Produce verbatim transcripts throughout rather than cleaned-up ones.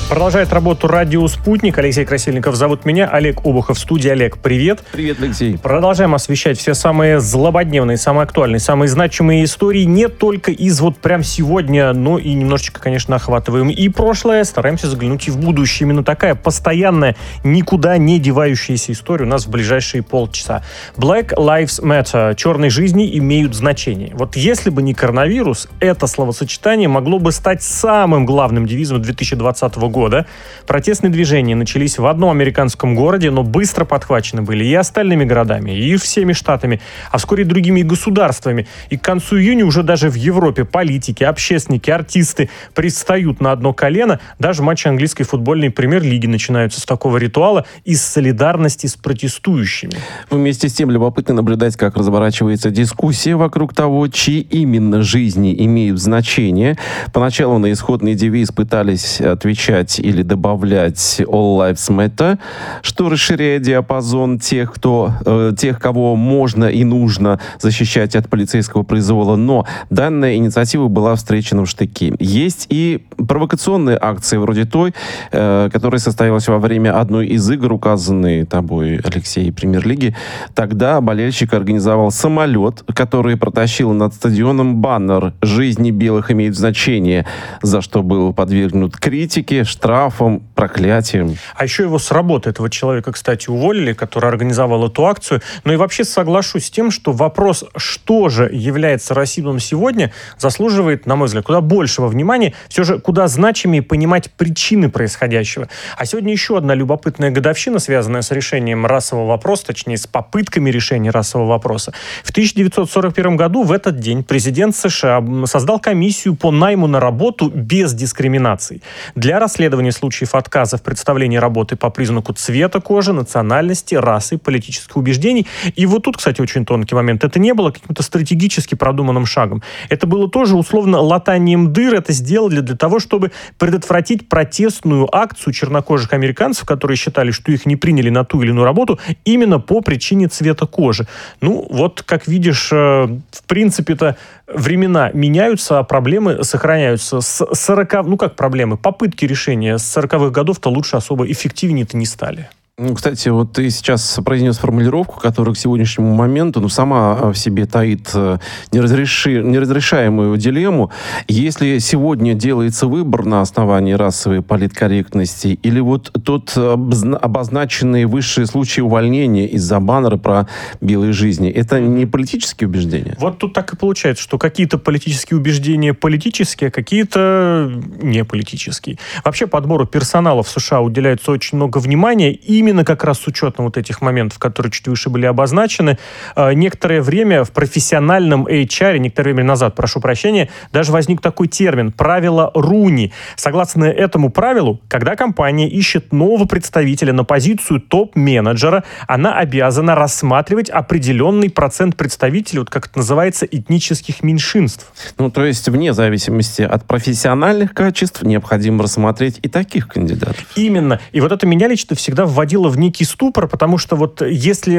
Продолжает работу радио «Спутник». Алексей Красильников зовут меня. Олег Обухов в студии. Олег, привет. Привет, Алексей. Продолжаем освещать все самые злободневные, самые актуальные, самые значимые истории не только из вот прям сегодня, но и немножечко, конечно, охватываем и прошлое. Стараемся заглянуть и в будущее. Именно такая постоянная, никуда не девающаяся история у нас в ближайшие полчаса. Black Lives Matter. Черные жизни имеют значение. Вот если бы не коронавирус, это словосочетание могло бы стать самым главным девизом две тысячи двадцатого года. года. Протестные движения начались в одном американском городе, но быстро подхвачены были и остальными городами, и всеми штатами, а вскоре и другими государствами. И к концу июня уже даже в Европе политики, общественники, артисты пристают на одно колено. Даже матчи английской футбольной премьер-лиги начинаются с такого ритуала из солидарности с протестующими. Вместе с тем любопытно наблюдать, как разворачивается дискуссия вокруг того, чьи именно жизни имеют значение. Поначалу на исходный девиз пытались отвечать или добавлять All Lives Matter, что расширяет диапазон тех, кто, э, тех, кого можно и нужно защищать от полицейского произвола. Но данная инициатива была встречена в штыки. Есть и провокационные акции вроде той, э, которая состоялась во время одной из игр, указанной тобой, Алексей, премьер-лиги. Тогда болельщик организовал самолет, который протащил над стадионом баннер «Жизни белых имеют значение», за что был подвергнут критике, штрафом, проклятием. А еще его с работы, этого человека, кстати, уволили, который организовал эту акцию. Но и вообще соглашусь с тем, что вопрос, что же является расизмом сегодня, заслуживает, на мой взгляд, куда большего внимания, все же куда значимее понимать причины происходящего. А сегодня еще одна любопытная годовщина, связанная с решением расового вопроса, точнее, с попытками решения расового вопроса. В тысяча девятьсот сорок первом году в этот день президент США создал комиссию по найму на работу без дискриминации для расследования случаев отказа в представлении работы по признаку цвета кожи, национальности, расы, политических убеждений. И вот тут, кстати, очень тонкий момент. Это не было каким-то стратегически продуманным шагом. Это было тоже условно латанием дыр. Это сделали для того, чтобы предотвратить протестную акцию чернокожих американцев, которые считали, что их не приняли на ту или иную работу именно по причине цвета кожи. Ну, вот, как видишь, в принципе-то времена меняются, а проблемы сохраняются. С сорока, ну как проблемы, попытки решения с сороковых годов-то лучше особо эффективнее-то не стали. Ну, кстати, вот ты сейчас произнес формулировку, которая к сегодняшнему моменту, ну, сама в себе таит неразреши... неразрешаемую дилемму. Если сегодня делается выбор на основании расовой политкорректности, или вот тот обозначенные высшие случаи увольнения из-за баннера про белые жизни, это не политические убеждения? Вот тут так и получается, что какие-то политические убеждения политические, а какие-то не политические. Вообще подбору персонала в США уделяется очень много внимания, и именно как раз с учетом вот этих моментов, которые чуть выше были обозначены. Некоторое время в профессиональном эйч ар, некоторое время назад, прошу прощения, даже возник такой термин «правило Руни». Согласно этому правилу, когда компания ищет нового представителя на позицию топ-менеджера, она обязана рассматривать определенный процент представителей, вот как это называется, этнических меньшинств. Ну, то есть вне зависимости от профессиональных качеств необходимо рассмотреть и таких кандидатов. Именно. И вот это меня лично всегда вводило в некий ступор, потому что вот если,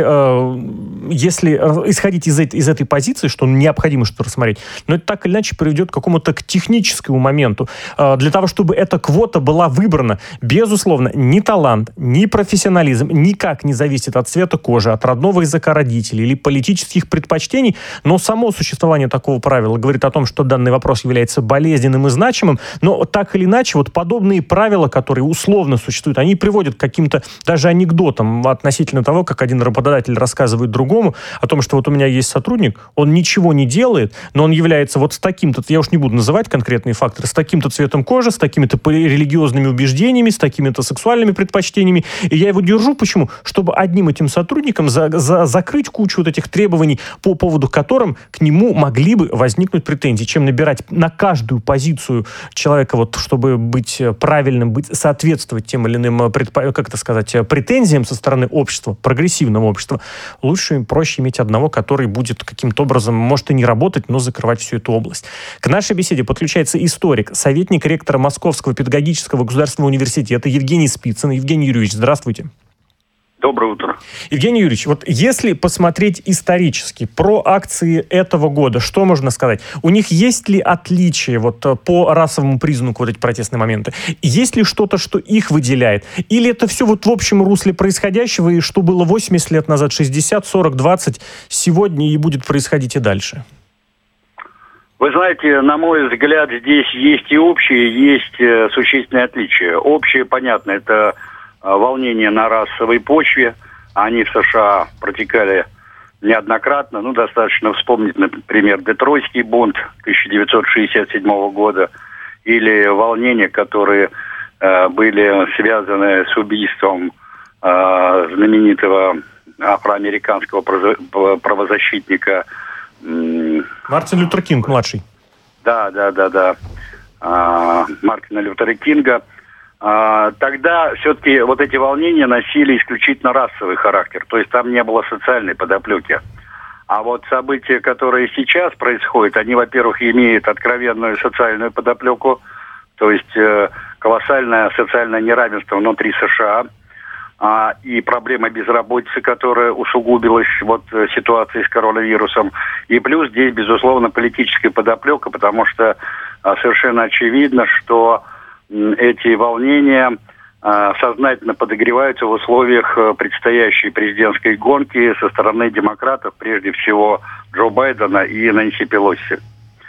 э, если исходить из, из этой позиции, что необходимо что-то рассмотреть, но это так или иначе приведет к какому-то к техническому моменту. Э, для того, чтобы эта квота была выбрана, безусловно, ни талант, ни профессионализм никак не зависит от цвета кожи, от родного языка родителей или политических предпочтений, но само существование такого правила говорит о том, что данный вопрос является болезненным и значимым, но так или иначе вот подобные правила, которые условно существуют, они приводят к каким-то даже анекдотом относительно того, как один работодатель рассказывает другому о том, что вот у меня есть сотрудник, он ничего не делает, но он является вот с таким-то, я уж не буду называть конкретные факторы, с таким-то цветом кожи, с такими-то религиозными убеждениями, с такими-то сексуальными предпочтениями, и я его держу, почему? Чтобы одним этим сотрудником за, за, закрыть кучу вот этих требований, по поводу которым к нему могли бы возникнуть претензии, чем набирать на каждую позицию человека, вот, чтобы быть правильным, быть, соответствовать тем или иным, предпо... как это сказать, претензиям со стороны общества, прогрессивного общества, лучше и проще иметь одного, который будет каким-то образом, может и не работать, но закрывать всю эту область. К нашей беседе подключается историк, советник ректора Московского педагогического государственного университета Евгений Спицын. Евгений Юрьевич, здравствуйте. Доброе утро. Евгений Юрьевич, вот если посмотреть исторически про акции этого года, что можно сказать? У них есть ли отличия вот по расовому признаку, вот эти протестные моменты? Есть ли что-то, что их выделяет? Или это все вот в общем русле происходящего, и что было восемьдесят лет назад, шестьдесят, сорок, двадцать, сегодня и будет происходить и дальше? Вы знаете, на мой взгляд, здесь есть и общие, есть э, существенные отличия. Общее, понятно, это э, волнение на расовой почве. Они в США протекали неоднократно. Ну, достаточно вспомнить, например, Детройтский бунт тысяча девятьсот шестьдесят седьмого года или волнения, которые э, были связаны с убийством э, знаменитого афроамериканского правозащитника Мартин Лютер Кинг, младший. Да, да, да, да. А, Мартина Лютера Кинга. А, тогда все-таки вот эти волнения носили исключительно расовый характер. То есть там не было социальной подоплеки. А вот события, которые сейчас происходят, они, во-первых, имеют откровенную социальную подоплеку. То есть э, колоссальное социальное неравенство внутри США. А, и проблема безработицы, которая усугубилась вот ситуацией с коронавирусом. И плюс здесь, безусловно, политическая подоплека, потому что а, совершенно очевидно, что м, эти волнения а, сознательно подогреваются в условиях а, предстоящей президентской гонки со стороны демократов, прежде всего Джо Байдена и Нэнси Пелоси.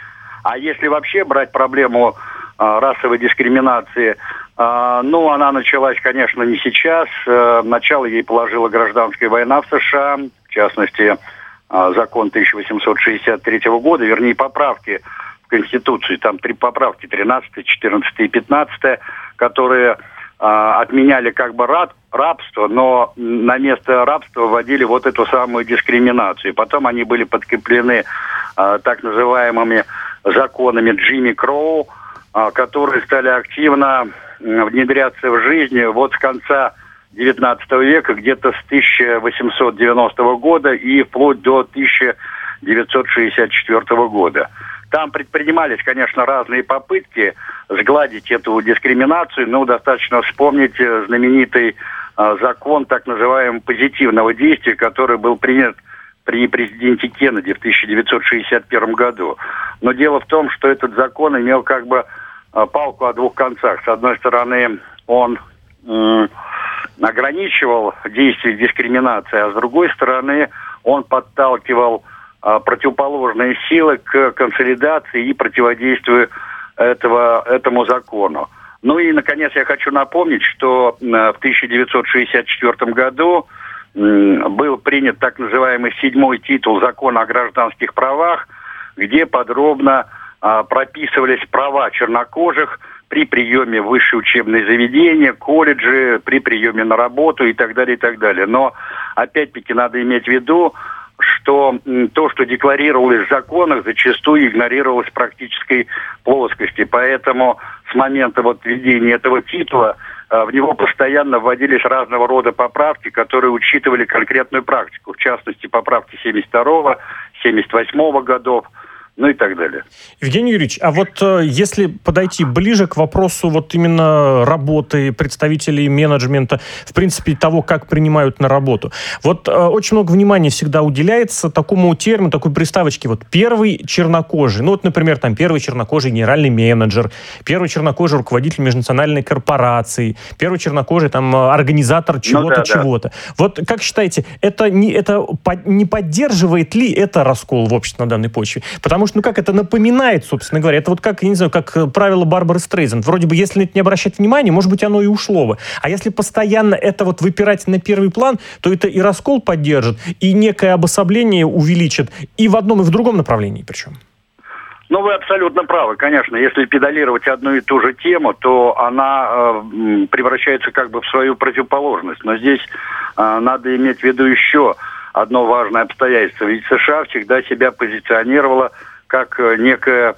А если вообще брать проблему а, расовой дискриминации, Uh, ну, она началась, конечно, не сейчас. Uh, начало ей положила гражданская война в США, в частности, uh, закон тысяча восемьсот шестьдесят третьего года, вернее, поправки в Конституцию, там три поправки, тринадцатая, четырнадцатая и пятнадцатая, которые uh, отменяли как бы раб, рабство, но на место рабства вводили вот эту самую дискриминацию. Потом они были подкреплены uh, так называемыми законами Джимми Кроу, uh, которые стали активно внедряться в жизнь вот с конца девятнадцатого века, где-то с тысяча восемьсот девяностого года и вплоть до тысяча девятьсот шестьдесят четвёртого года. Там предпринимались, конечно, разные попытки сгладить эту дискриминацию, но достаточно вспомнить знаменитый э, закон так называемого позитивного действия, который был принят при президенте Кеннеди в тысяча девятьсот шестьдесят первом году. Но дело в том, что этот закон имел как бы палку о двух концах. С одной стороны, он м, ограничивал действие дискриминации, а с другой стороны, он подталкивал а, противоположные силы к консолидации и противодействию этого, этому закону. Ну и, наконец, я хочу напомнить, что а, в тысяча девятьсот шестьдесят четвёртом году м, был принят так называемый седьмой титул закона о гражданских правах, где подробно прописывались права чернокожих при приеме в высшие учебные заведения, колледжи, при приеме на работу и так далее, и так далее. Но, опять-таки, надо иметь в виду, что то, что декларировалось в законах, зачастую игнорировалось в практической плоскости. Поэтому с момента вот введения этого титула в него постоянно вводились разного рода поправки, которые учитывали конкретную практику. В частности, поправки семьдесят второго, семьдесят восьмого годов, ну и так далее. Евгений Юрьевич, а вот э, если подойти ближе к вопросу вот именно работы представителей менеджмента, в принципе, того, как принимают на работу. Вот э, очень много внимания всегда уделяется такому термину, такой приставочке, вот первый чернокожий. Ну вот, например, там первый чернокожий генеральный менеджер, первый чернокожий руководитель межнациональной корпорации, первый чернокожий там организатор чего-то, ну, да, чего-то. Да. Вот как считаете, это не, это не поддерживает ли это раскол в обществе на данной почве? Потому что ну как это напоминает, собственно говоря, это вот как, я не знаю, как правило Барбары Стрейзанд. Вроде бы, если на это не обращать внимания, может быть, оно и ушло бы. А если постоянно это вот выпирать на первый план, то это и раскол поддержит, и некое обособление увеличит, и в одном, и в другом направлении причем. Ну, вы абсолютно правы. Конечно, если педалировать одну и ту же тему, то она э, превращается как бы в свою противоположность. Но здесь э, надо иметь в виду еще одно важное обстоятельство. Ведь США всегда себя позиционировала как некая,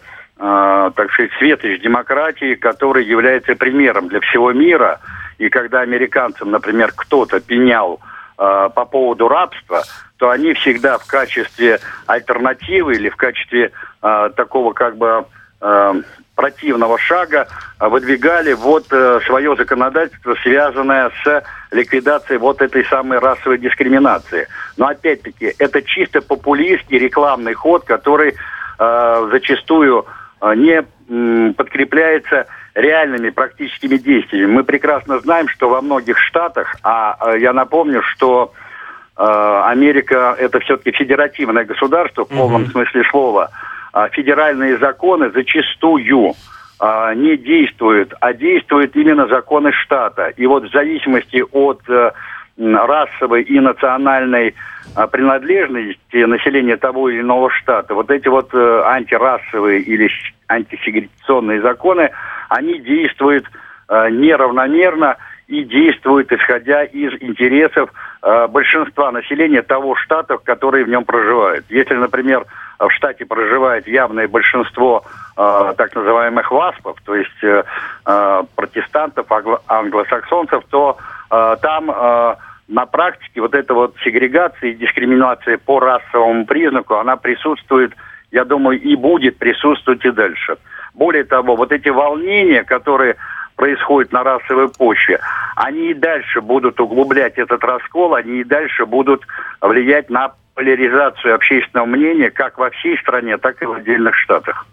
э, так сказать, светоч демократии, который является примером для всего мира. И когда американцам, например, кто-то пенял э, по поводу рабства, то они всегда в качестве альтернативы или в качестве э, такого как бы э, противного шага выдвигали вот э, свое законодательство, связанное с ликвидацией вот этой самой расовой дискриминации. Но опять-таки это чисто популистский рекламный ход, который э, зачастую э, не м, подкрепляется реальными практическими действиями. Мы прекрасно знаем, что во многих штатах, а э, я напомню, что э, Америка это все-таки федеративное государство в полном mm-hmm. смысле слова, э, федеральные законы зачастую э, не действуют, а действуют именно законы штата. И вот в зависимости от э, расовой и национальной э, принадлежности населения того или иного штата, вот эти вот э, антирасовые или антисегрегационные законы, они действуют э, неравномерно и действуют, исходя из интересов э, большинства населения того штата, который в нем проживает. Если, например, в штате проживает явное большинство э, так называемых васпов, то есть э, э, протестантов, англо- англосаксонцев, то э, там э, на практике вот эта вот сегрегация и дискриминация по расовому признаку, она присутствует, я думаю, и будет присутствовать и дальше. Более того, вот эти волнения, которые происходят на расовой почве, они и дальше будут углублять этот раскол, они и дальше будут влиять на поляризацию общественного мнения как во всей стране, так и в отдельных штатах.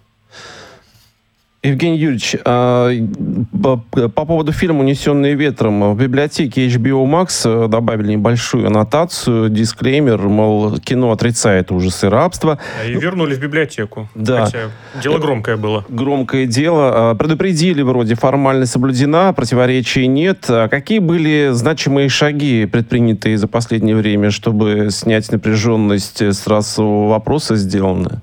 Евгений Юрьевич, по поводу фильма «Унесенные ветром», в библиотеке эйч би о Max добавили небольшую аннотацию, дисклеймер, мол, кино отрицает ужасы рабства. И вернули в библиотеку. Да. Хотя дело громкое было. Громкое дело. Предупредили, вроде, формальность соблюдена, противоречий нет. Какие были значимые шаги, предпринятые за последнее время, чтобы снять напряженность с расового вопроса, сделаны?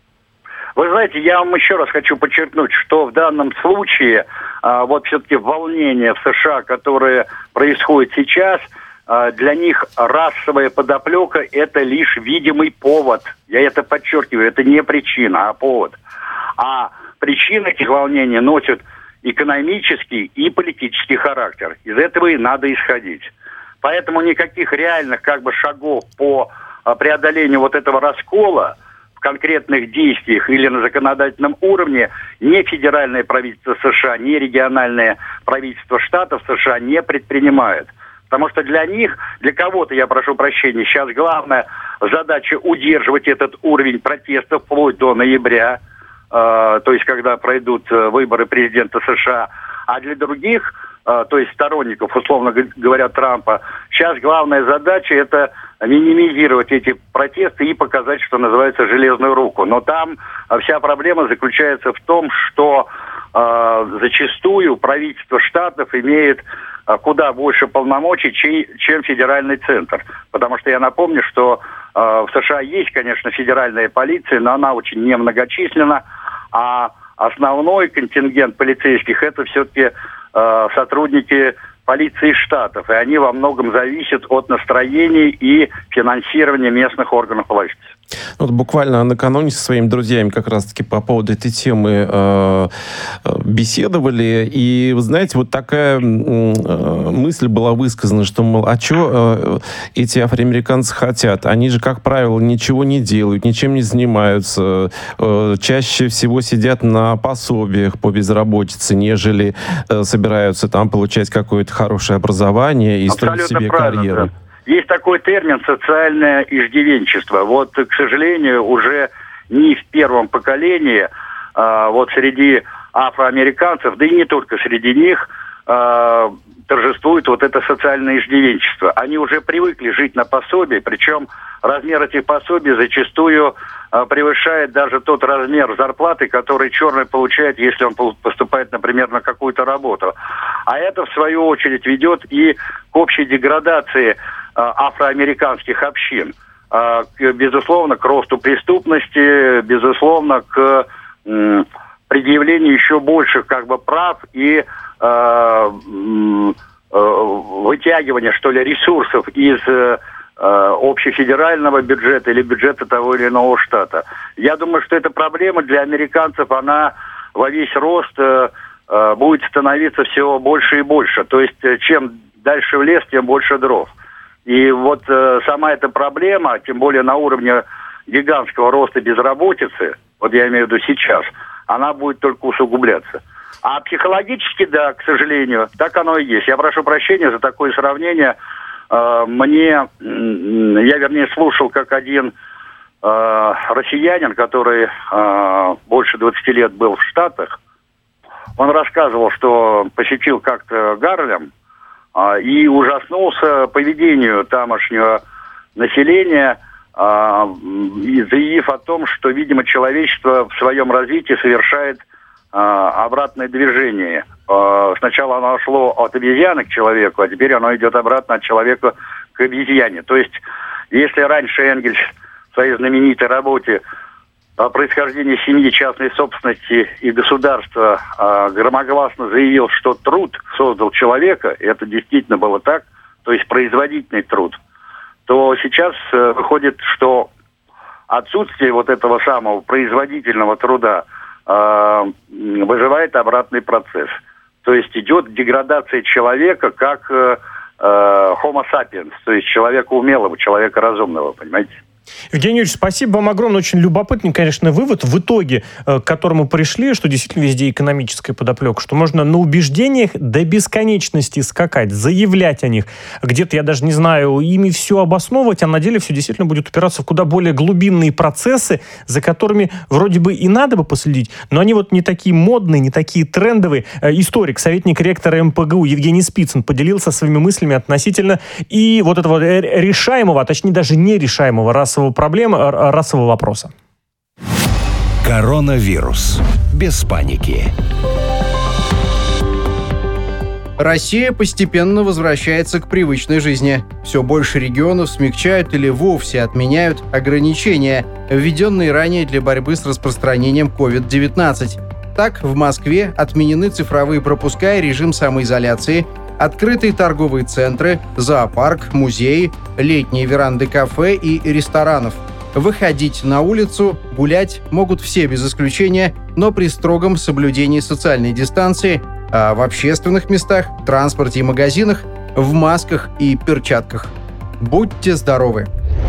Вы знаете, я вам еще раз хочу подчеркнуть, что в данном случае а, вот все-таки волнения в США, которые происходят сейчас, а, для них расовая подоплека – это лишь видимый повод. Я это подчеркиваю, это не причина, а повод. А причины этих волнений носят экономический и политический характер. Из этого и надо исходить. Поэтому никаких реальных как бы шагов по преодолению вот этого раскола в конкретных действиях или на законодательном уровне ни федеральное правительство США, ни региональное правительство штатов США не предпринимают. Потому что для них, для кого-то, я прошу прощения, сейчас главная задача удерживать этот уровень протеста вплоть до ноября, э, то есть когда пройдут выборы президента США, а для других, э, то есть сторонников, условно говоря, Трампа, сейчас главная задача это минимизировать эти протесты и показать, что называется, железную руку. Но там вся проблема заключается в том, что э, зачастую правительство штатов имеет э, куда больше полномочий, чей, чем федеральный центр. Потому что я напомню, что э, в США есть, конечно, федеральная полиция, но она очень немногочисленна, а основной контингент полицейских это все-таки э, сотрудники полиции штатов, и они во многом зависят от настроений и финансирования местных органов власти. Вот буквально накануне со своими друзьями как раз-таки по поводу этой темы э, беседовали, и, вы знаете, вот такая э, мысль была высказана, что, мол, а что э, эти афроамериканцы хотят? Они же, как правило, ничего не делают, ничем не занимаются, э, чаще всего сидят на пособиях по безработице, нежели э, собираются там получать какое-то хорошее образование и строить себе карьеру. Да. Есть такой термин «социальное иждивенчество». Вот, к сожалению, уже не в первом поколении, а, вот среди афроамериканцев, да и не только среди них, а, торжествует вот это социальное иждивенчество. Они уже привыкли жить на пособии, причем размер этих пособий зачастую а, превышает даже тот размер зарплаты, который черный получает, если он поступает, например, на какую-то работу. А это, в свою очередь, ведет и к общей деградации афроамериканских общин. Безусловно, к росту преступности, безусловно, к предъявлению еще больших как бы прав и вытягивания, что ли, ресурсов из общефедерального бюджета или бюджета того или иного штата. Я думаю, что эта проблема для американцев, она во весь рост будет становиться все больше и больше. То есть, чем дальше в лес, тем больше дров. И вот э, сама эта проблема, тем более на уровне гигантского роста безработицы, вот я имею в виду сейчас, она будет только усугубляться. А психологически, да, к сожалению, так оно и есть. Я прошу прощения за такое сравнение. Мне, я вернее слушал, как один россиянин, который больше двадцати лет был в Штатах, он рассказывал, что посетил как-то Гарлем и ужаснулся поведению тамошнего населения, заявив о том, что, видимо, человечество в своем развитии совершает обратное движение. Сначала оно шло от обезьяны к человеку, а теперь оно идет обратно от человека к обезьяне. То есть, если раньше Энгельс в своей знаменитой работе о происхождении семьи, частной собственности и государства громогласно заявил, что труд создал человека, и это действительно было так, то есть производительный труд, то сейчас выходит, что отсутствие вот этого самого производительного труда выживает обратный процесс. То есть идет деградация человека как э, э, homo sapiens, то есть человека умелого, человека разумного, понимаете? Евгений Юрьевич, спасибо вам огромное. Очень любопытный, конечно, вывод в итоге, к которому пришли, что действительно везде экономическая подоплека, что можно на убеждениях до бесконечности скакать, заявлять о них. Где-то, я даже не знаю, ими все обосновывать, а на деле все действительно будет упираться в куда более глубинные процессы, за которыми вроде бы и надо бы последить, но они вот не такие модные, не такие трендовые. Историк, советник ректора эм пэ гэ у Евгений Спицын поделился своими мыслями относительно и вот этого решаемого, а точнее даже нерешаемого расового проблемы, расового вопроса. Коронавирус. Без паники. Россия постепенно возвращается к привычной жизни. Все больше регионов смягчают или вовсе отменяют ограничения, введенные ранее для борьбы с распространением ковид девятнадцать. Так, в Москве отменены цифровые пропуска и режим самоизоляции, открытые торговые центры, зоопарк, музеи, летние веранды кафе и ресторанов. Выходить на улицу, гулять могут все без исключения, но при строгом соблюдении социальной дистанции, а в общественных местах, транспорте и магазинах в масках и перчатках. Будьте здоровы!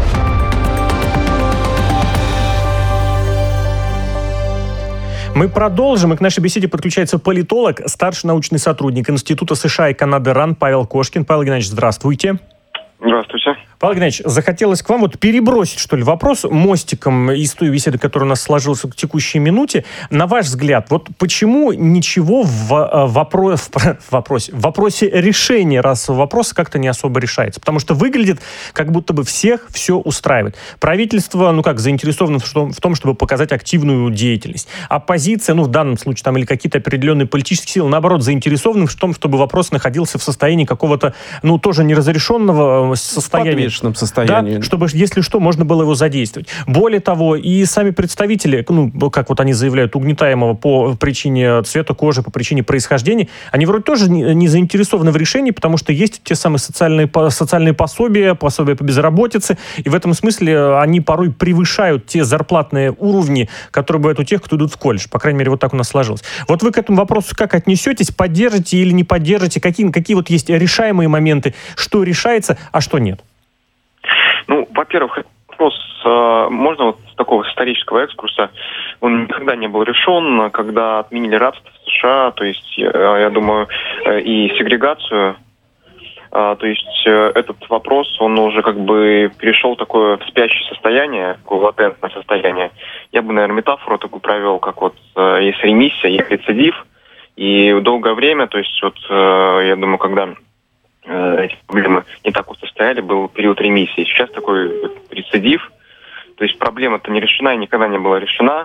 Мы продолжим, и к нашей беседе подключается политолог, старший научный сотрудник Института США и Канады РАН Павел Кошкин. Павел Геннадьевич, здравствуйте. Здравствуйте. Павел Геннадьевич, захотелось к вам вот перебросить, что ли, вопрос мостиком из той беседы, которая у нас сложилась к текущей минуте. На ваш взгляд, вот почему ничего в, вопро... в, вопросе... в вопросе решения расового вопроса как-то не особо решается? Потому что выглядит, как будто бы всех все устраивает. Правительство, ну как, заинтересовано в том, чтобы показать активную деятельность. Оппозиция, ну в данном случае там или какие-то определенные политические силы, наоборот, заинтересованы в том, чтобы вопрос находился в состоянии какого-то, ну тоже неразрешенного состояния. Состоянии. Да, чтобы, если что, можно было его задействовать. Более того, и сами представители, ну, как вот они заявляют, угнетаемого по причине цвета кожи, по причине происхождения, они вроде тоже не, не заинтересованы в решении, потому что есть те самые социальные, социальные пособия, пособия по безработице, и в этом смысле они порой превышают те зарплатные уровни, которые бывают у тех, кто идут в колледж. По крайней мере, вот так у нас сложилось. Вот вы к этому вопросу как отнесетесь? Поддержите или не поддержите? Какие, какие вот есть решаемые моменты? Что решается, а что нет? Ну, во-первых, вопрос, э, можно вот с такого исторического экскурса, он никогда не был решен, когда отменили рабство в США, то есть, э, я думаю, э, и сегрегацию, э, то есть э, этот вопрос, он уже как бы перешел в такое спящее состояние, такое латентное состояние. Я бы, наверное, метафору такую провел, как вот э, есть ремиссия, есть рецидив, и долгое время, то есть вот, э, я думаю, когда эти проблемы не так уж стояли, был период ремиссии. Сейчас такой рецидив, то есть проблема-то не решена и никогда не была решена.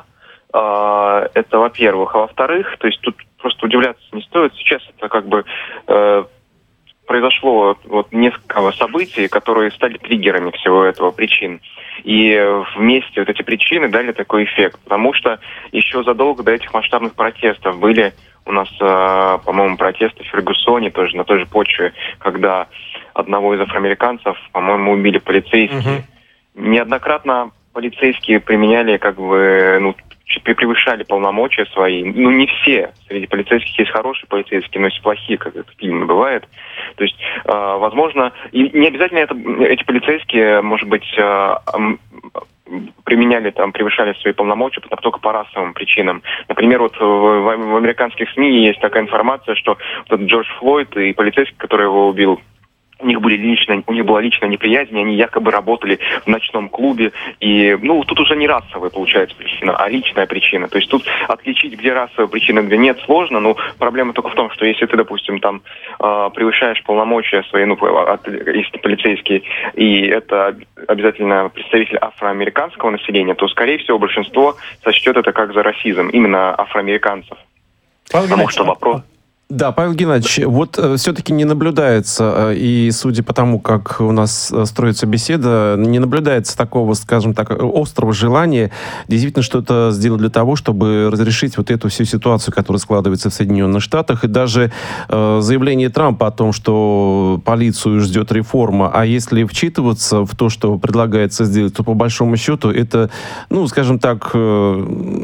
Это, во-первых. А во-вторых, то есть тут просто удивляться не стоит. Сейчас это как бы э, произошло вот несколько событий, которые стали триггерами всего этого, причин. И вместе вот эти причины дали такой эффект. Потому что еще задолго до этих масштабных протестов были у нас, э, по-моему, протесты в Фергюсоне тоже на той же почве, когда одного из афроамериканцев, по-моему, убили полицейские. Uh-huh. Неоднократно полицейские применяли, как бы, ну, превышали полномочия свои. Ну, не все. Среди полицейских есть хорошие полицейские, но есть плохие, как это в фильме бывает. То есть, э, возможно, и не обязательно это, эти полицейские, может быть, э, применяли, там, превышали свои полномочия только по расовым причинам. Например, вот в, в американских СМИ есть такая информация, что вот Джордж Флойд и полицейский, который его убил, у них были лично, у них была личная неприязнь, они якобы работали в ночном клубе. И, ну, тут уже не расовая, получается, причина, а личная причина. То есть тут отличить, где расовая причина, где нет, сложно. Но проблема только в том, что если ты, допустим, там э, превышаешь полномочия свои, ну, от, если полицейский, и это обязательно представитель афроамериканского населения, то, скорее всего, большинство сочтет это как за расизм, именно афроамериканцев. Потому что вопрос... Да, Павел Геннадьевич, вот э, все-таки не наблюдается, э, и судя по тому, как у нас э, строится беседа, не наблюдается такого, скажем так, острого желания действительно что-то сделать для того, чтобы разрешить вот эту всю ситуацию, которая складывается в Соединенных Штатах, и даже э, заявление Трампа о том, что полицию ждет реформа, а если вчитываться в то, что предлагается сделать, то по большому счету это, ну, скажем так... Э,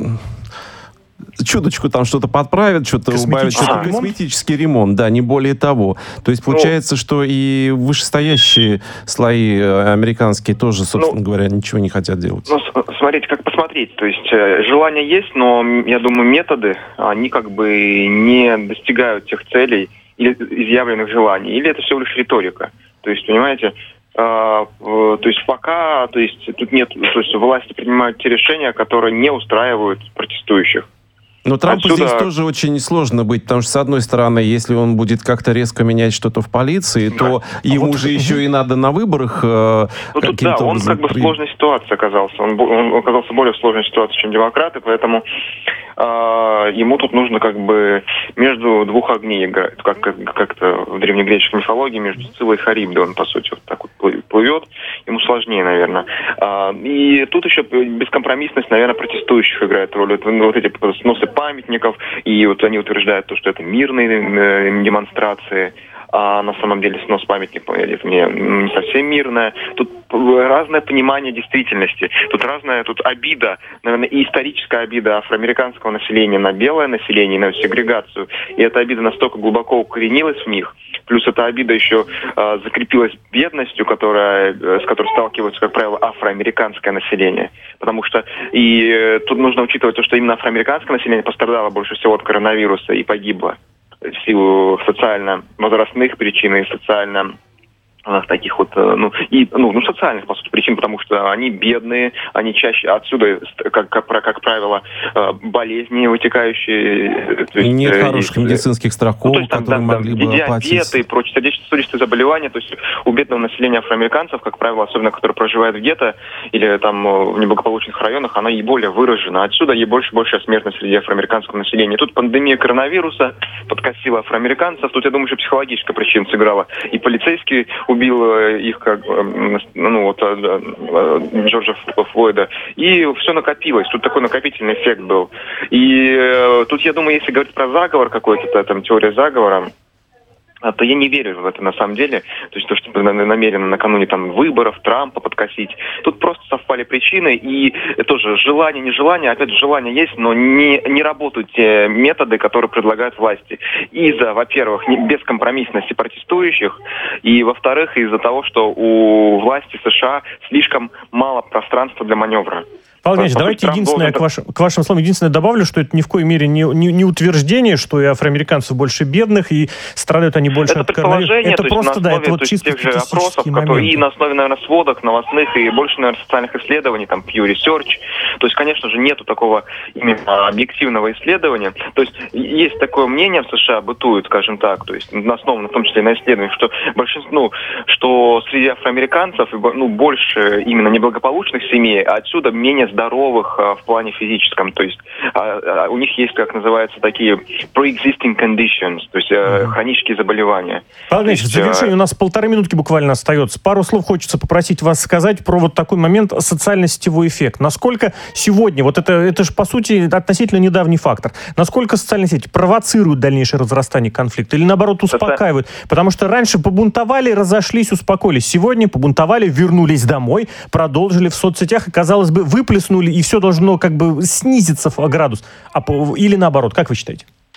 чуточку там что-то подправят, что-то убавят, что-то ремонт? косметический ремонт, да, не более того. То есть получается, ну, что и вышестоящие слои американские тоже, собственно ну, говоря, ничего не хотят делать. Ну, смотрите, как посмотреть. То есть желание есть, но, я думаю, методы, они как бы не достигают тех целей или изъявленных желаний. Или это всего лишь риторика. То есть, понимаете... Uh, uh, то есть пока, то есть тут нет, то есть власти принимают те решения, которые не устраивают протестующих. Но Трампу Отсюда... здесь тоже очень сложно быть, потому что, с одной стороны, если он будет как-то резко менять что-то в полиции, да. то ему вот... же еще и надо на выборах э, ну, тут, да, он как бы в сложной ситуации оказался. Он, он оказался более в сложной ситуации, чем демократы, поэтому э, ему тут нужно как бы между двух огней играть. Как, как, как-то в древнегреческой мифологии между Сциллой и Харибдой он, по сути, вот так вот плывет. Ему сложнее, наверное. А, и тут еще бескомпромиссность, наверное, протестующих играет роль. Вот, вот эти сносы памятников, и вот они утверждают, то, что это мирные э, демонстрации, а на самом деле снос памятника это не, не совсем мирное. Тут разное понимание действительности. Тут разная тут обида, наверное, и историческая обида афроамериканского населения на белое население, на сегрегацию. И эта обида настолько глубоко укоренилась в них. Плюс эта обида еще э, закрепилась бедностью, которая, э, с которой сталкиваются, как правило, афроамериканское население. Потому что и э, тут нужно учитывать то, что именно афроамериканское население пострадало больше всего от коронавируса и погибло в силу социально-возрастных причин и социально таких вот, ну, и, ну, ну, социальных, по сути, причин, потому что они бедные, они чаще отсюда, как, как, как правило, болезни вытекающие. То есть, нет хороших и, медицинских страховок, ну, есть, там, которые да, могли да, бы оплатить. Диабеты и прочие сердечно-сосудистые заболевания, то есть у бедного населения афроамериканцев, как правило, особенно, которые проживают в гетто или там в неблагополучных районах, она и более выражена. Отсюда и больше и большая смертность среди афроамериканского населения. Тут пандемия коронавируса подкосила афроамериканцев, тут, я думаю, еще психологическая причина сыграла. И полицейские убил их, как, ну, вот, Джорджа Флойда. И все накопилось. Тут такой накопительный эффект был. И э, тут, я думаю, если говорить про заговор какой-то, там, теория заговора, то я не верю в это на самом деле. То есть то, что намеренно накануне там выборов Трампа подкосить. Тут просто совпали причины. И тоже желание, нежелание. Опять же, желание есть, но не, не работают те методы, которые предлагают власти. Из-за, во-первых, бескомпромиссности протестующих. И, во-вторых, из-за того, что у власти США слишком мало пространства для маневра. Павел Ильич, давайте единственное, к вашим, к вашим словам, единственное добавлю, что это ни в коей мере не, не, не утверждение, что и афроамериканцев больше бедных, и страдают они больше это от коронавируса. Это просто, да, это вот чисто статистический момент. И на основе, наверное, сводок новостных, и больше, наверное, социальных исследований, там, Pew Research. То есть, конечно же, нету такого именно объективного исследования. То есть, есть такое мнение в США, бытует, скажем так, то есть, основано в том числе на исследованиях, что большинство, ну, что среди афроамериканцев, ну, больше именно неблагополучных семей, а отсюда менее здоровых а, в плане физическом. То есть а, а, у них есть, как называется, такие pre-existing conditions, то есть а, хронические заболевания. Павел Ильич, в завершении а... у нас полторы минутки буквально остается. Пару слов хочется попросить вас сказать про вот такой момент социально-сетевой эффект. Насколько сегодня, вот это, это же, по сути, относительно недавний фактор, насколько социальные сети провоцируют дальнейшее разрастание конфликта или, наоборот, успокаивают? Соци... Потому что раньше побунтовали, разошлись, успокоились. Сегодня побунтовали, вернулись домой, продолжили в соцсетях и, казалось бы, выплеснули, и все должно как бы снизиться в градус. А, или наоборот, как вы считаете?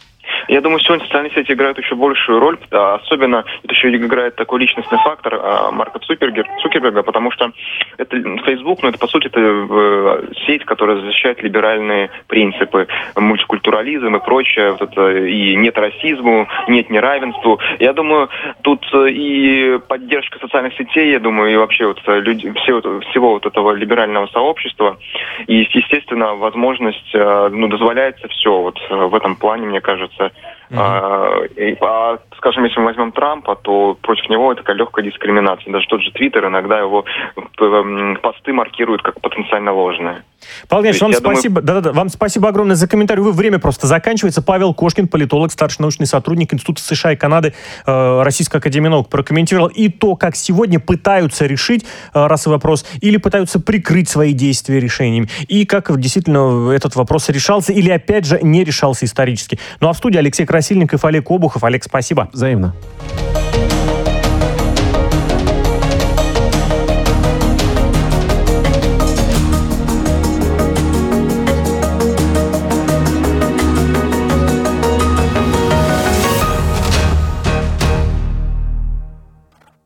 Я думаю, сегодня социальные сети играют еще большую роль, особенно это еще играет такой личностный фактор Марка Цукерберга, Цукерберга, потому что это Facebook, ну это по сути это сеть, которая защищает либеральные принципы, мультикультурализм и прочее, вот это, и нет расизму, нет неравенству. Я думаю, тут и поддержка социальных сетей, я думаю, и вообще вот люди, всего, всего вот этого либерального сообщества, и, естественно, возможность, ну, дозволяется все вот в этом плане, мне кажется. Mm-hmm. А, и, а, скажем, если мы возьмем Трампа, то против него это такая легкая дискриминация. Даже тот же Твиттер иногда его посты маркируют как потенциально ложные. Павел Ильич, вам спасибо. Думаю... Да-да-да, вам спасибо огромное за комментарий. Вы, время просто заканчивается. Павел Кошкин, политолог, старший научный сотрудник Института США и Канады, э, Российской академии наук, прокомментировал и то, как сегодня пытаются решить э, расовый вопрос, или пытаются прикрыть свои действия решениями, и как действительно этот вопрос решался, или опять же не решался исторически. Ну а в студии Алексей Красильников, Олег Обухов. Олег, спасибо. Взаимно.